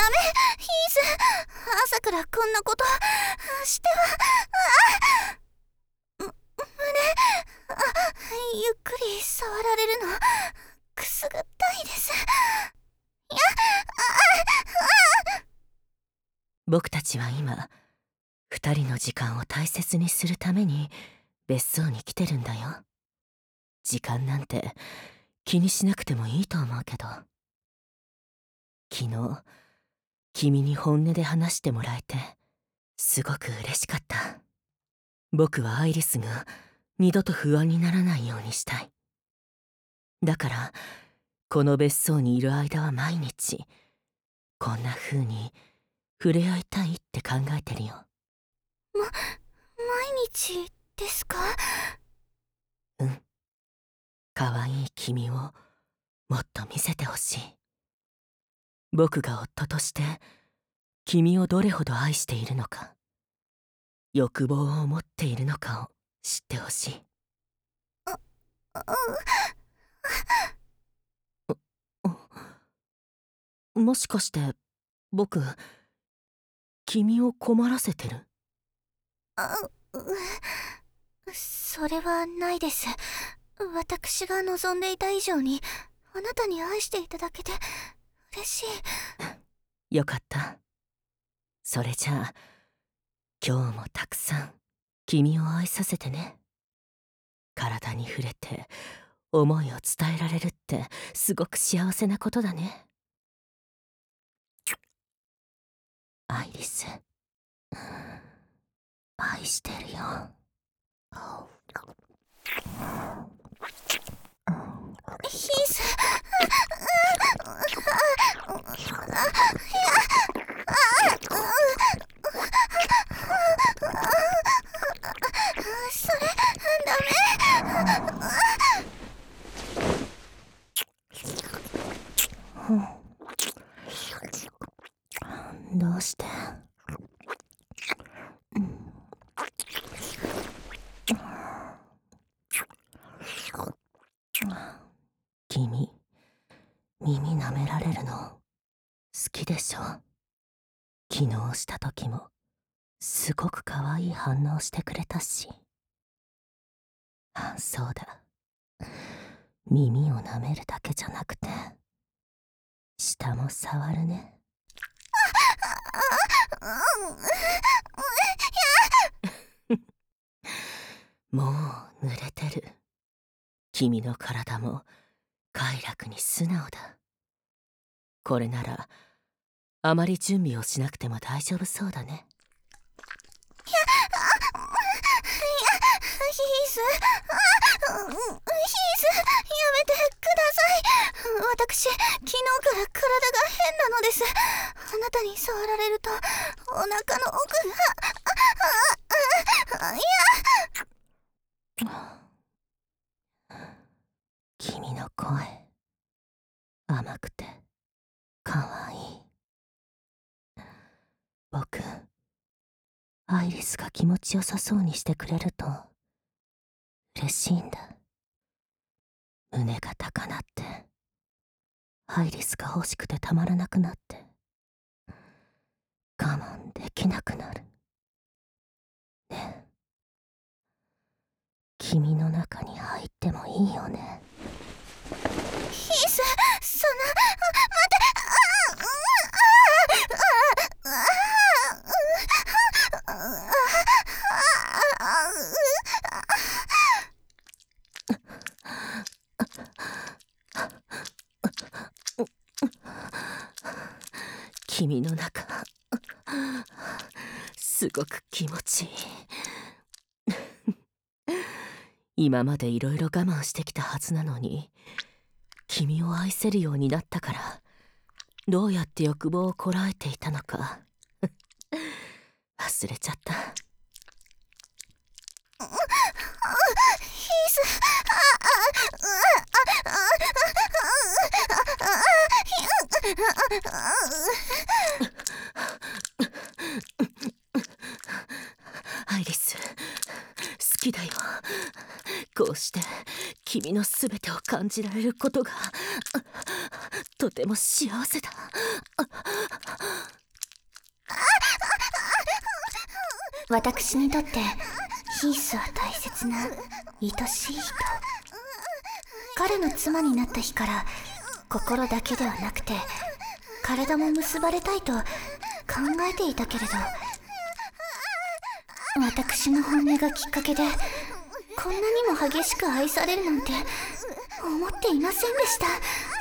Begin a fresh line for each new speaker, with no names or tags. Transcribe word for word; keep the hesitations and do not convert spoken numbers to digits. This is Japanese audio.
ヒース、朝からこんなことしては。あ、む胸、あ、ゆっくり触られるのくすぐったいです。いや、
僕たちは今二人の時間を大切にするために別荘に来てるんだよ。時間なんて気にしなくてもいいと思うけど。昨日君に本音で話してもらえてすごく嬉しかった。僕はアイリスが二度と不安にならないようにしたい。だからこの別荘にいる間は毎日こんな風に触れ合いたいって考えてるよ。
ま、毎日ですか？
うん。可愛い君をもっと見せてほしい。僕が夫として君をどれほど愛しているのか、欲望を持っているのかを知ってほしい。
あ、あ、
もしかして僕君を困らせてる？
あ、う、それはないです。私が望んでいた以上にあなたに愛していただけで嬉しい。
よかった。それじゃあ今日もたくさん君を愛させてね。体に触れて思いを伝えられるってすごく幸せなことだね。アイリス、愛してるよ。
ヒース、それダメ。
どうして？君、耳舐められるの好きでしょ？昨日した時もすごく可愛い反応してくれたし。あ、そうだ。耳を舐めるだけじゃなくて下も触るね。もう濡れてる。君の体も快楽に素直だ。これならあまり準備をしなくても大丈夫そうだね。
いや、あ、いや、ヒース、あ、ヒース、やめてください。私、昨日から体が変なのです。あなたに触られるとお腹の奥が、あ、あ、あ、いや。
君の声甘くて可愛い。僕、アイリスが気持ちよさそうにしてくれると嬉しいんだ。胸が高鳴ってアイリスが欲しくてたまらなくなって我慢できなくなる。ねえ、君の中に入ってもいいよね。
ヒース、そんな、待て、あ、あ、あ、あ、あ、
君の中すごく気持ちいい。今までいろいろ我慢してきたはずなのに君を愛せるようになったからどうやって欲望をこらえていたのか忘れちゃった。
ヒース、あ、あ、あ、
アイリス、好きだよ。こうして君の全てを感じられることがととても幸せだ。
私にとってヒースは大切な愛しい人。彼の妻になった日から心だけではなくて体も結ばれたいと考えていたけれど、私の本音がきっかけでこんなにも激しく愛されるなんて思っていませんでした。